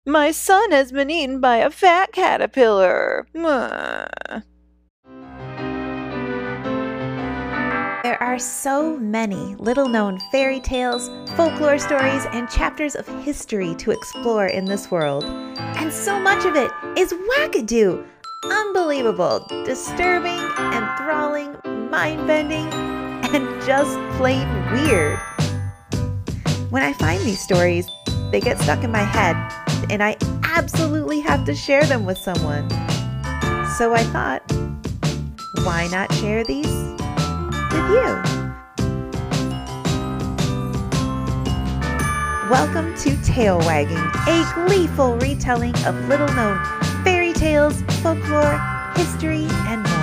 My son has been eaten by a fat caterpillar. Mwah. There are so many little-known fairy tales, folklore stories, and chapters of history to explore in this world. And so much of it is wackadoo, unbelievable, disturbing, enthralling, mind-bending, and just plain weird. When I find these stories, they get stuck in my head, and I absolutely have to share them with someone. So I thought, why not share these with you? Welcome to Tail Wagging, a gleeful retelling of little-known fairy tales, folklore, history, and more.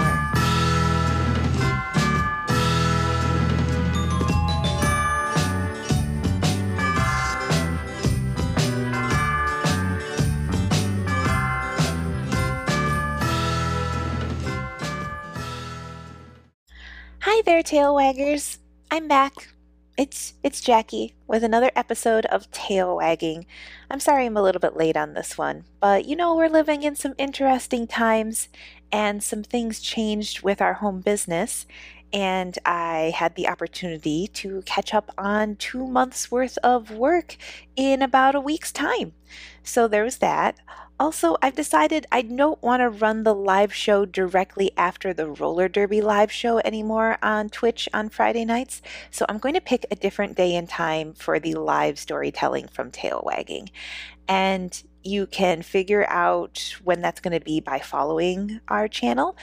Hi there, Tail Waggers. I'm back. It's Jackie with another episode of Tail Wagging. I'm sorry I'm a little bit late on this one, but we're living in some interesting times and some things changed with our home business, and I had the opportunity to catch up on 2 months worth of work in about a week's time. So there was that. Also, I've decided I don't want to run the live show directly after the roller derby live show anymore on Twitch on Friday nights. So I'm going to pick a different day and time for the live storytelling from Tail Wagging. And you can figure out when that's going to be by following our channel,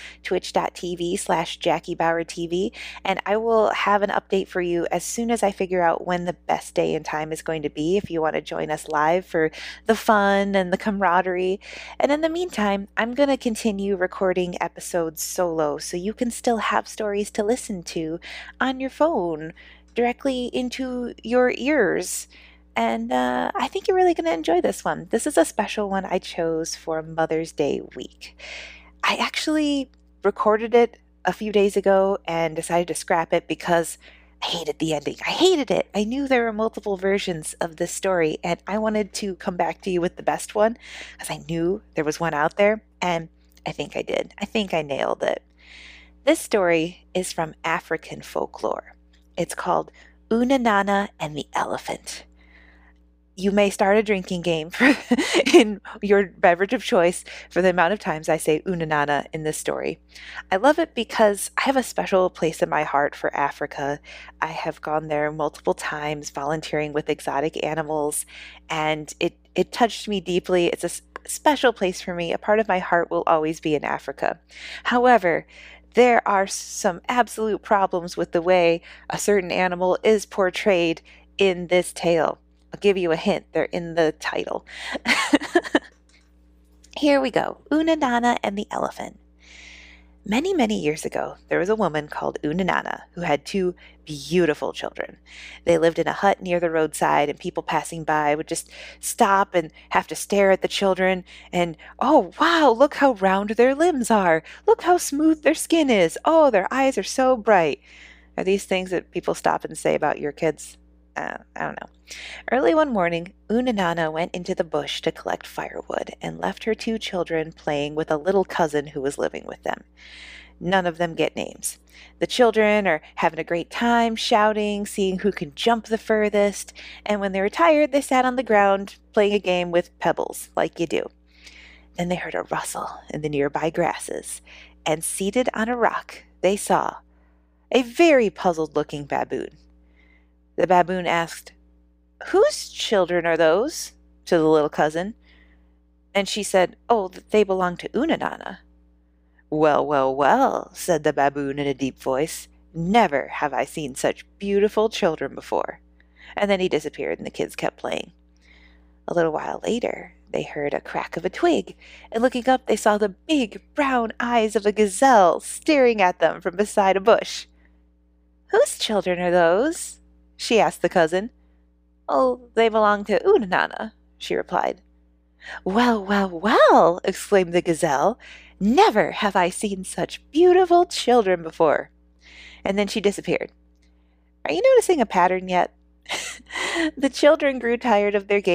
twitch.tv/JackieBauerTV, and I will have an update for you as soon as I figure out when the best day and time is going to be if you want to join us live for the fun and the camaraderie. And in the meantime, I'm going to continue recording episodes solo so you can still have stories to listen to on your phone directly into your ears. And I think you're really going to enjoy this one. This is a special one I chose for Mother's Day week. I actually recorded it a few days ago and decided to scrap it because I hated the ending. I hated it. I knew there were multiple versions of this story, and I wanted to come back to you with the best one because I knew there was one out there, and I think I did. I think I nailed it. This story is from African folklore. It's called Oonanana and the Elephant. You may start a drinking game in your beverage of choice for the amount of times I say Oonanana in this story. I love it because I have a special place in my heart for Africa. I have gone there multiple times volunteering with exotic animals, and it touched me deeply. It's a special place for me. A part of my heart will always be in Africa. However, there are some absolute problems with the way a certain animal is portrayed in this tale. I'll give you a hint. They're in the title. Here we go. Oonanana and the Elephant. Many, many years ago, there was a woman called Oonanana who had 2 beautiful children. They lived in a hut near the roadside, and people passing by would just stop and have to stare at the children and, oh, wow, look how round their limbs are. Look how smooth their skin is. Oh, their eyes are so bright. Are these things that people stop and say about your kids? I don't know. Early one morning, Oonanana went into the bush to collect firewood and left her 2 children playing with a little cousin who was living with them. None of them get names. The children are having a great time, shouting, seeing who can jump the furthest, and when they were tired, they sat on the ground playing a game with pebbles, like you do. Then they heard a rustle in the nearby grasses, and seated on a rock, they saw a very puzzled-looking baboon. The baboon asked, "Whose children are those?" to the little cousin. And she said, "Oh, they belong to Oonanana." "Well, well, well," said the baboon in a deep voice. "Never have I seen such beautiful children before." And then he disappeared and the kids kept playing. A little while later, they heard a crack of a twig, and looking up, they saw the big brown eyes of a gazelle staring at them from beside a bush. "Whose children are those?" she asked the cousin. "Oh, they belong to Oonanana," she replied. "Well, well, well," exclaimed the gazelle. "Never have I seen such beautiful children before." And then she disappeared. Are you noticing a pattern yet? The children grew tired of their game,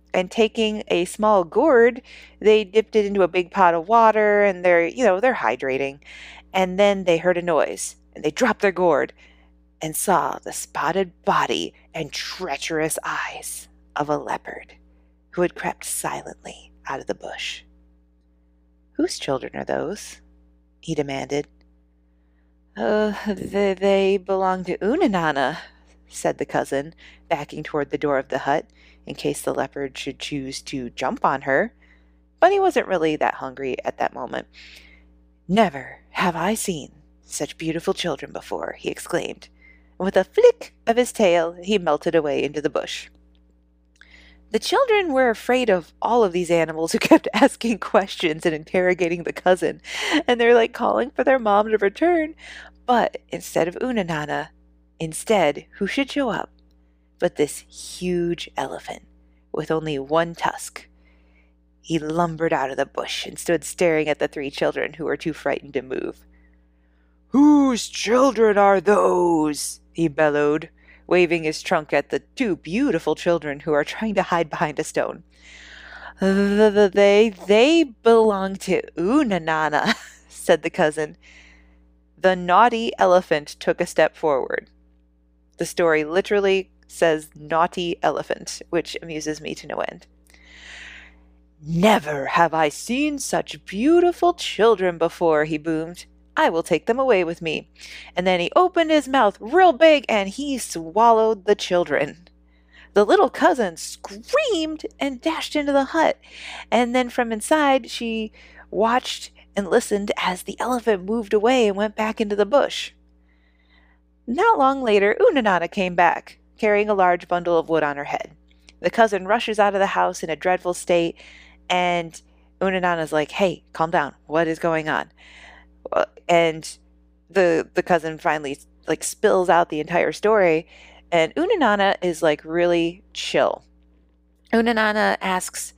And taking a small gourd, they dipped it into a big pot of water and they're hydrating. And then they heard a noise and they dropped their gourd and saw the spotted body and treacherous eyes of a leopard who had crept silently out of the bush. "Whose children are those?" he demanded. They belong to Oonanana," said the cousin, backing toward the door of the hut in case the leopard should choose to jump on her. But he wasn't really that hungry at that moment. "Never have I seen such beautiful children before," he exclaimed. And with a flick of his tail, he melted away into the bush. The children were afraid of all of these animals who kept asking questions and interrogating the cousin, and they're like calling for their mom to return. But instead of Oonanana, who should show up but this huge elephant with only one tusk? He lumbered out of the bush and stood staring at the three children who were too frightened to move. "Whose children are those?" he bellowed, waving his trunk at the two beautiful children who are trying to hide behind a stone. They belong to Oonanana," said the cousin. The naughty elephant took a step forward. The story literally says naughty elephant, which amuses me to no end. "Never have I seen such beautiful children before," he boomed. "I will take them away with me." And then he opened his mouth real big and he swallowed the children. The little cousin screamed and dashed into the hut. And then from inside, she watched and listened as the elephant moved away and went back into the bush. Not long later, Oonanana came back, carrying a large bundle of wood on her head. The cousin rushes out of the house in a dreadful state, and Oonanana's like, "Hey, calm down. What is going on?" And the cousin finally spills out the entire story, and Oonanana is really chill. Oonanana asks,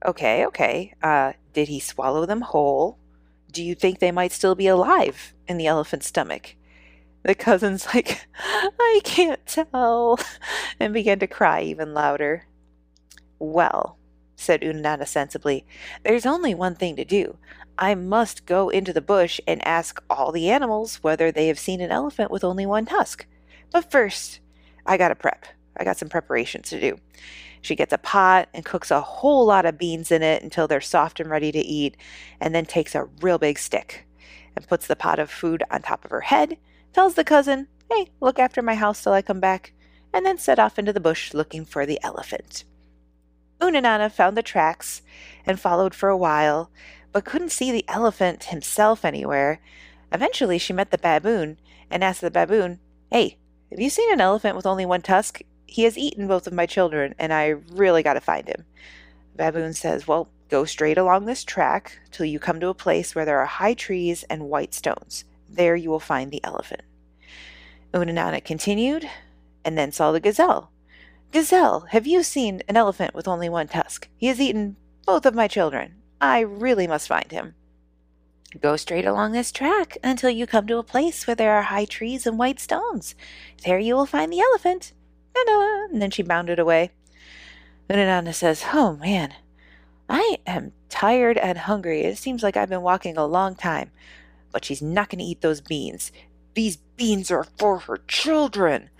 okay, did he swallow them whole? Do you think they might still be alive in the elephant's stomach? The cousin's like, "I can't tell," and began to cry even louder. "Well," said Oonanana sensibly, "there's only one thing to do. I must go into the bush and ask all the animals whether they have seen an elephant with only one tusk. But first, I got some preparations to do." She gets a pot and cooks a whole lot of beans in it until they're soft and ready to eat, and then takes a real big stick and puts the pot of food on top of her head, tells the cousin, "Hey, look after my house till I come back," and then set off into the bush looking for the elephant. Oonanana found the tracks and followed for a while, but couldn't see the elephant himself anywhere. Eventually, she met the baboon and asked the baboon, "Hey, have you seen an elephant with only one tusk? He has eaten both of my children, and I really got to find him." The baboon says, "Well, go straight along this track till you come to a place where there are high trees and white stones. There you will find the elephant." Oonanana continued and then saw the gazelle. "Gazelle, have you seen an elephant with only one tusk? He has eaten both of my children. I really must find him." "Go straight along this track until you come to a place where there are high trees and white stones. There you will find the elephant." Ta-da! And then she bounded away. Oonanana says, "Oh man, I am tired and hungry. It seems like I've been walking a long time." But she's not going to eat those beans. These beans are for her children.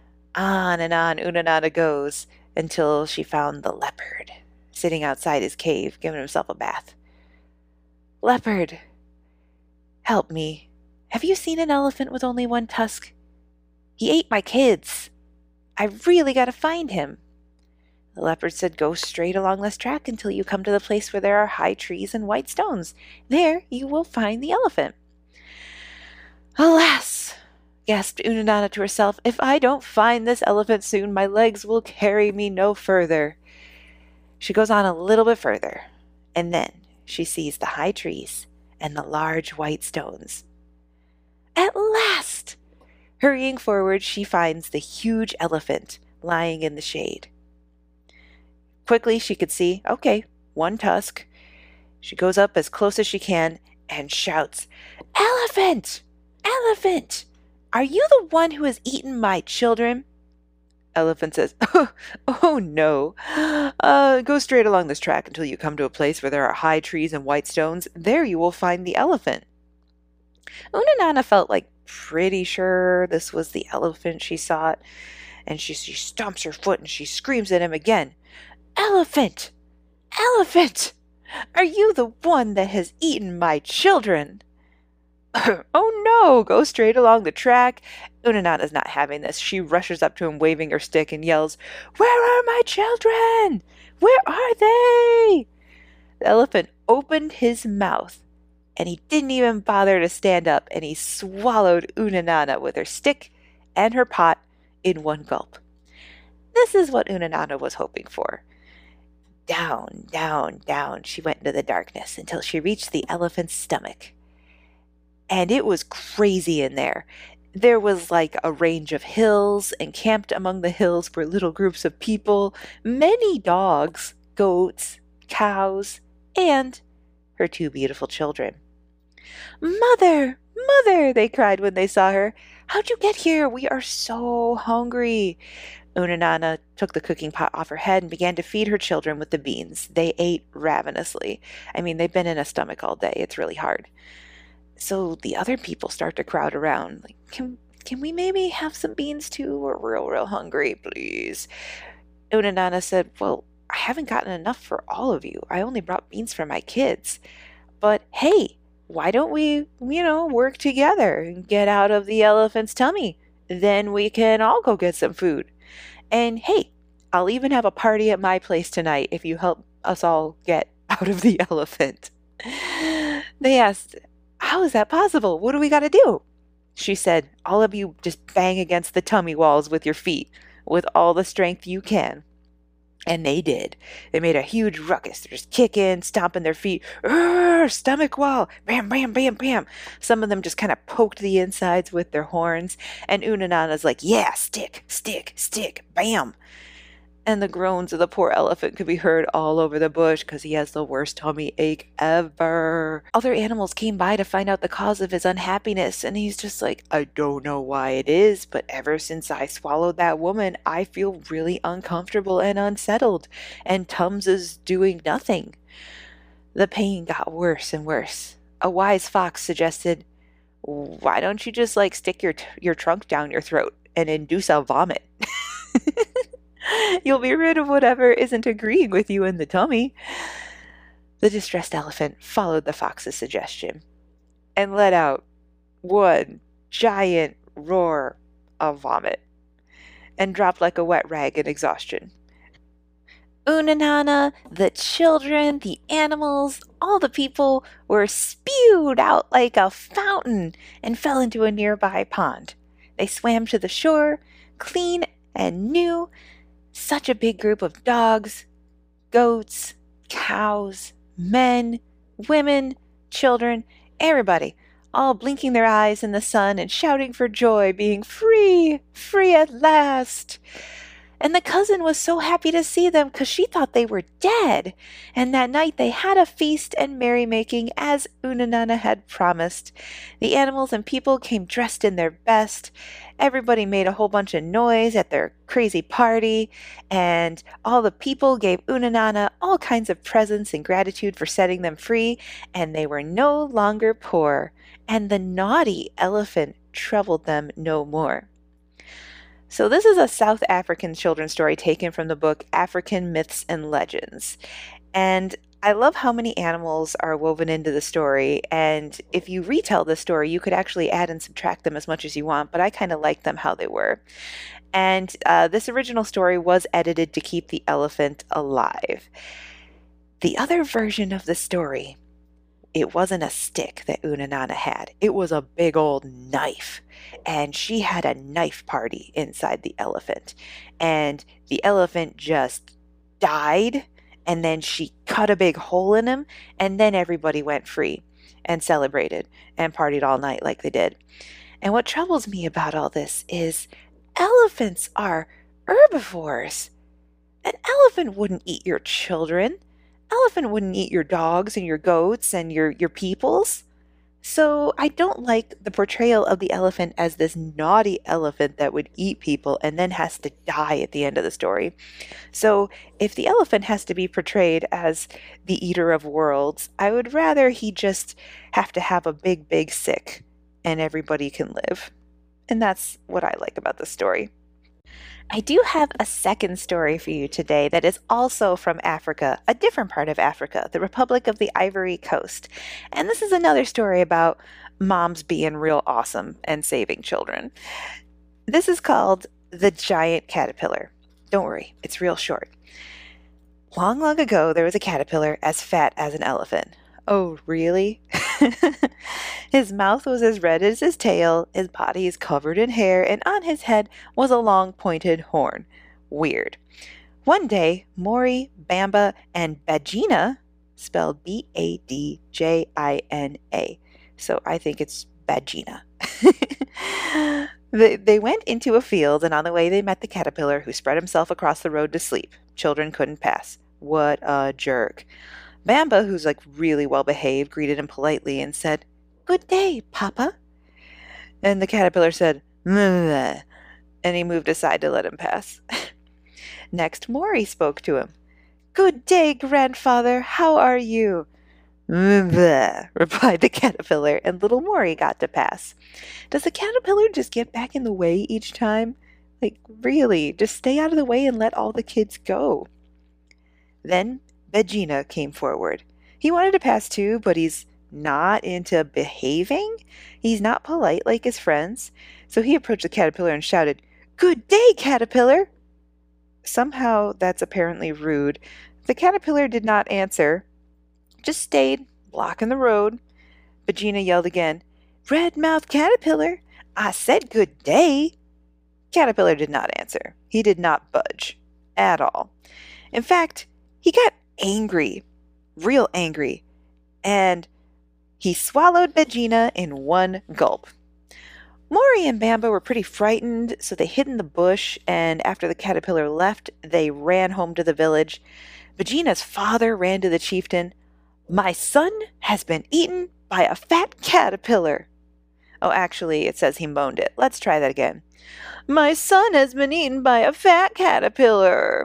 On and on Oonanana goes until she found the leopard sitting outside his cave, giving himself a bath. "Leopard, help me. Have you seen an elephant with only one tusk? He ate my kids. I really got to find him." The leopard said, "Go straight along this track until you come to the place where there are high trees and white stones. There you will find the elephant." "Alas," gasped Oonanana to herself, "if I don't find this elephant soon, my legs will carry me no further." She goes on a little bit further, and then she sees the high trees and the large white stones. At last! Hurrying forward, she finds the huge elephant lying in the shade. Quickly, she could see, okay, one tusk. She goes up as close as she can and shouts, "Elephant! Elephant! Are you the one who has eaten my children?" Elephant says, oh no. Go straight along this track until you come to a place where there are high trees and white stones. There you will find the elephant. Unanana felt like pretty sure this was the elephant she sought, and she stomps her foot and she screams at him again. Elephant! Elephant! Are you the one that has eaten my children? Oh no, go straight along the track. Unanana's not having this. She rushes up to him waving her stick and yells, Where are my children? Where are they? The elephant opened his mouth, and he didn't even bother to stand up, and he swallowed Unanana with her stick and her pot in one gulp. This is what Unanana was hoping for. Down, down, down she went into the darkness until she reached the elephant's stomach. And it was crazy in there. There was like a range of hills, and camped among the hills were little groups of people, many dogs, goats, cows, and her two beautiful children. Mother, mother, they cried when they saw her. How'd you get here? We are so hungry. Unanana took the cooking pot off her head and began to feed her children with the beans. They ate ravenously. I mean, they've been in a stomach all day. It's really hard. So the other people start to crowd around. Like, can we maybe have some beans too? We're real hungry, please. Unanana said, Well, I haven't gotten enough for all of you. I only brought beans for my kids. But hey, why don't we, work together and get out of the elephant's tummy? Then we can all go get some food. And hey, I'll even have a party at my place tonight if you help us all get out of the elephant. They asked, How is that possible? What do we got to do? She said, All of you just bang against the tummy walls with your feet with all the strength you can. And they did. They made a huge ruckus. They're just kicking, stomping their feet. Stomach wall. Bam, bam, bam, bam. Some of them just kind of poked the insides with their horns. And Unanana's like, yeah, stick, stick, stick, bam. And the groans of the poor elephant could be heard all over the bush because he has the worst tummy ache ever. Other animals came by to find out the cause of his unhappiness, and he's just like, I don't know why it is, but ever since I swallowed that woman, I feel really uncomfortable and unsettled, and Tums is doing nothing. The pain got worse and worse. A wise fox suggested, Why don't you just stick your trunk down your throat and induce a vomit? You'll be rid of whatever isn't agreeing with you in the tummy. The distressed elephant followed the fox's suggestion and let out one giant roar of vomit and dropped like a wet rag in exhaustion. Unanana, the children, the animals, all the people were spewed out like a fountain and fell into a nearby pond. They swam to the shore, clean and new. Such a big group of dogs, goats, cows, men, women, children, everybody, all blinking their eyes in the sun and shouting for joy, being free, free at last. And the cousin was so happy to see them because she thought they were dead. And that night they had a feast and merrymaking as Unanana had promised. The animals and people came dressed in their best. Everybody made a whole bunch of noise at their crazy party. And all the people gave Unanana all kinds of presents in gratitude for setting them free. And they were no longer poor. And the naughty elephant troubled them no more. So this is a South African children's story taken from the book African Myths and Legends. And I love how many animals are woven into the story. And if you retell the story, you could actually add and subtract them as much as you want, but I kind of like them how they were. And this original story was edited to keep the elephant alive. The other version of the story, it wasn't a stick that Unanana had. It was a big old knife. And she had a knife party inside the elephant. And the elephant just died. And then she cut a big hole in him. And then everybody went free and celebrated and partied all night like they did. And what troubles me about all this is elephants are herbivores. An elephant wouldn't eat your children. Elephant wouldn't eat your dogs and your goats and your peoples. So I don't like the portrayal of the elephant as this naughty elephant that would eat people and then has to die at the end of the story. So if the elephant has to be portrayed as the eater of worlds, I would rather he just have to have a big, big sick and everybody can live. And that's what I like about the story. I do have a second story for you today that is also from Africa, a different part of Africa, the Republic of the Ivory Coast. And this is another story about moms being real awesome and saving children. This is called The Giant Caterpillar. Don't worry, it's real short. Long, long ago, there was a caterpillar as fat as an elephant. Oh, really? His mouth was as red as his tail, his body is covered in hair, and on his head was a long pointed horn. Weird. One day, Mori, Bamba, and Badjina, spelled Badjina, so I think it's Badjina. They went into a field, and on the way they met the caterpillar who spread himself across the road to sleep. Children couldn't pass. What a jerk. Bamba, who's like really well behaved, greeted him politely and said, "Good day, Papa." And the caterpillar said, "Meh," and he moved aside to let him pass. Next, Mori spoke to him. "Good day, grandfather. How are you?" "Meh," replied the caterpillar, and little Mori got to pass. Does the caterpillar just get back in the way each time? Like, really, just stay out of the way and let all the kids go. Then Begina came forward. He wanted to pass too, but he's not into behaving. He's not polite like his friends. So he approached the caterpillar and shouted, "Good day, caterpillar!" Somehow that's apparently rude. The caterpillar did not answer, just stayed, blocking the road. Begina yelled again, "Red-mouthed caterpillar, I said good day." Caterpillar did not answer. He did not budge at all. In fact, he got angry, real angry, and he swallowed Begina in one gulp. Mori and Bamba were pretty frightened, so they hid in the bush, and after the caterpillar left, they ran home to the village. Begina's father ran to the chieftain. "My son has been eaten by a fat caterpillar." Oh, actually, it says he moaned it. Let's try that again. "My son has been eaten by a fat caterpillar."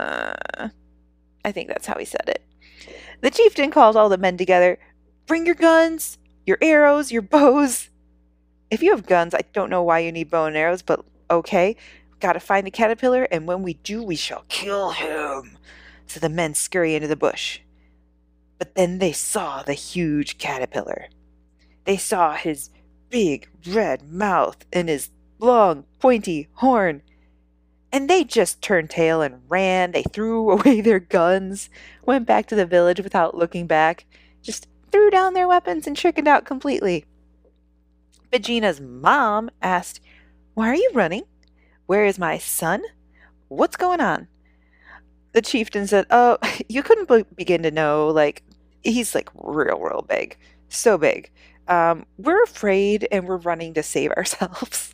I think that's how he said it. The chieftain called all the men together. "Bring your guns, your arrows, your bows." If you have guns, I don't know why you need bow and arrows, but okay. Gotta find the caterpillar, and when we do, we shall kill him. So the men scurry into the bush. But then they saw the huge caterpillar. They saw his big red mouth and his long pointy horn. And they just turned tail and ran. They threw away their guns, went back to the village without looking back, just threw down their weapons and chickened out completely. Begina's mom asked, "Why are you running? Where is my son? What's going on?" The chieftain said, "Oh, you couldn't begin to know, like, he's like real big. So big. We're afraid and we're running to save ourselves."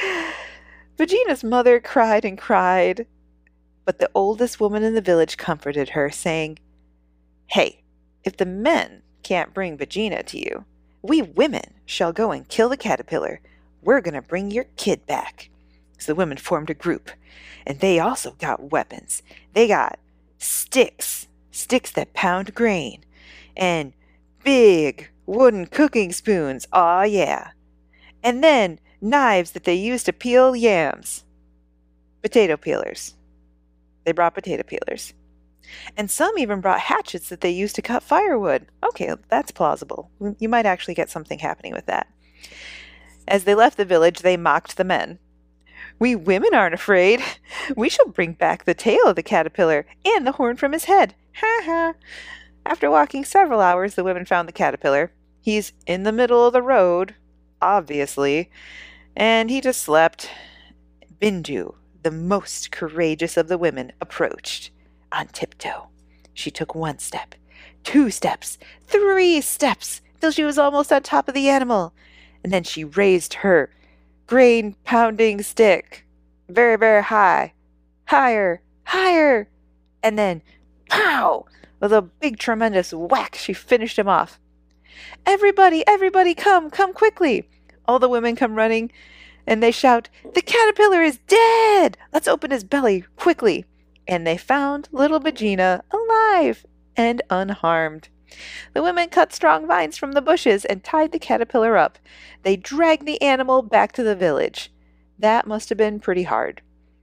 Begina's mother cried and cried, but the oldest woman in the village comforted her, saying, "Hey, if the men can't bring Begina to you, we women shall go and kill the caterpillar. We're going to bring your kid back." So the women formed a group, and they also got weapons. They got sticks that pound grain, and big wooden cooking spoons. Aw, yeah. And then knives that they use to peel yams. Potato peelers. They brought potato peelers. And some even brought hatchets that they used to cut firewood. Okay, that's plausible. You might actually get something happening with that. As they left the village, they mocked the men. "We women aren't afraid. We shall bring back the tail of the caterpillar and the horn from his head. Ha ha." After walking several hours, the women found the caterpillar. He's in the middle of the road, obviously, and he just slept. Bindu, the most courageous of the women, approached on tiptoe. She took 1 step, 2 steps, 3 steps, till she was almost on top of the animal. And then she raised her grain-pounding stick very, very high, higher, higher, and then, pow! With a big, tremendous whack, she finished him off. Everybody, everybody come quickly. All the women come running and they shout, "The caterpillar is dead! Let's open his belly quickly." And they found little Vagina alive and unharmed. The women cut strong vines from the bushes and tied the caterpillar up. They dragged the animal back to the village. That must have been pretty hard.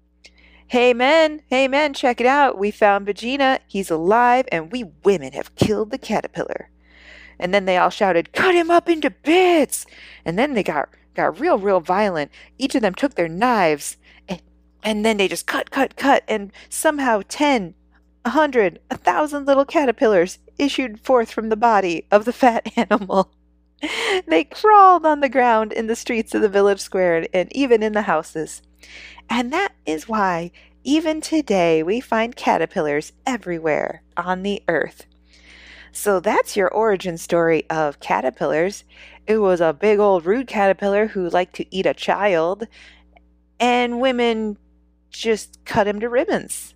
Hey men, check it out. We found Vagina. He's alive, and we women have killed the caterpillar." And then they all shouted, "Cut him up into bits!" And then they got real violent. Each of them took their knives, and then they just cut, and somehow 10, 100, 1,000 little caterpillars issued forth from the body of the fat animal. They crawled on the ground in the streets of the village square and even in the houses. And that is why, even today, we find caterpillars everywhere on the earth. So that's your origin story of caterpillars. It was a big old rude caterpillar who liked to eat a child, and women just cut him to ribbons.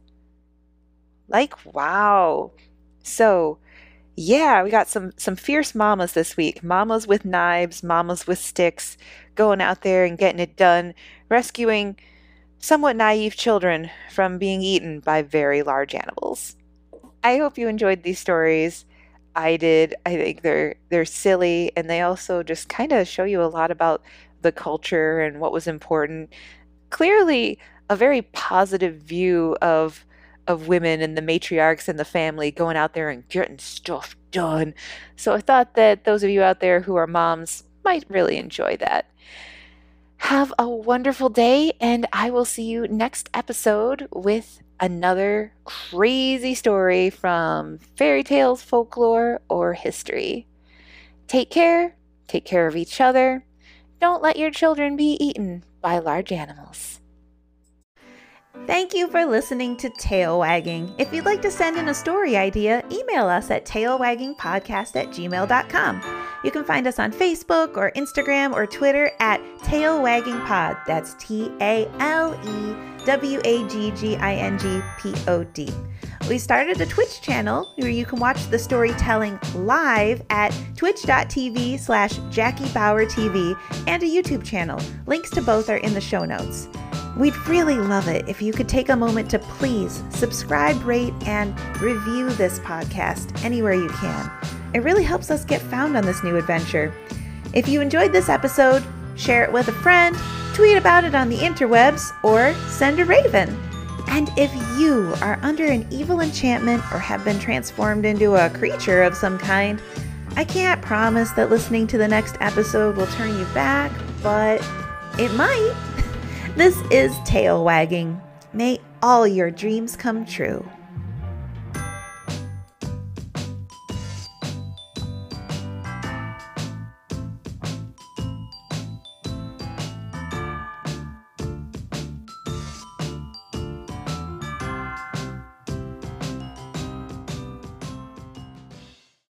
Like, wow. So, yeah, we got some fierce mamas this week. Mamas with knives, mamas with sticks, going out there and getting it done, rescuing somewhat naive children from being eaten by very large animals. I hope you enjoyed these stories. I did. I think they're silly, and they also just kind of show you a lot about the culture and what was important. Clearly, a very positive view of women and the matriarchs and the family going out there and getting stuff done. So I thought that those of you out there who are moms might really enjoy that. Have a wonderful day, and I will see you next episode with another crazy story from fairy tales, folklore, or history. Take care of each other. Don't let your children be eaten by large animals. Thank you for listening to Tail Wagging. If you'd like to send in a story idea, email us at tailwaggingpodcast@gmail.com. You can find us on Facebook or Instagram or Twitter at tailwaggingpod. That's TALEWAGGINGPOD. We started a Twitch channel where you can watch the storytelling live at twitch.tv/JackieBauerTV and a YouTube channel. Links to both are in the show notes. We'd really love it if you could take a moment to please subscribe, rate, and review this podcast anywhere you can. It really helps us get found on this new adventure. If you enjoyed this episode, share it with a friend, tweet about it on the interwebs, or send a raven. And if you are under an evil enchantment or have been transformed into a creature of some kind, I can't promise that listening to the next episode will turn you back, but it might. This is Tail Wagging. May all your dreams come true.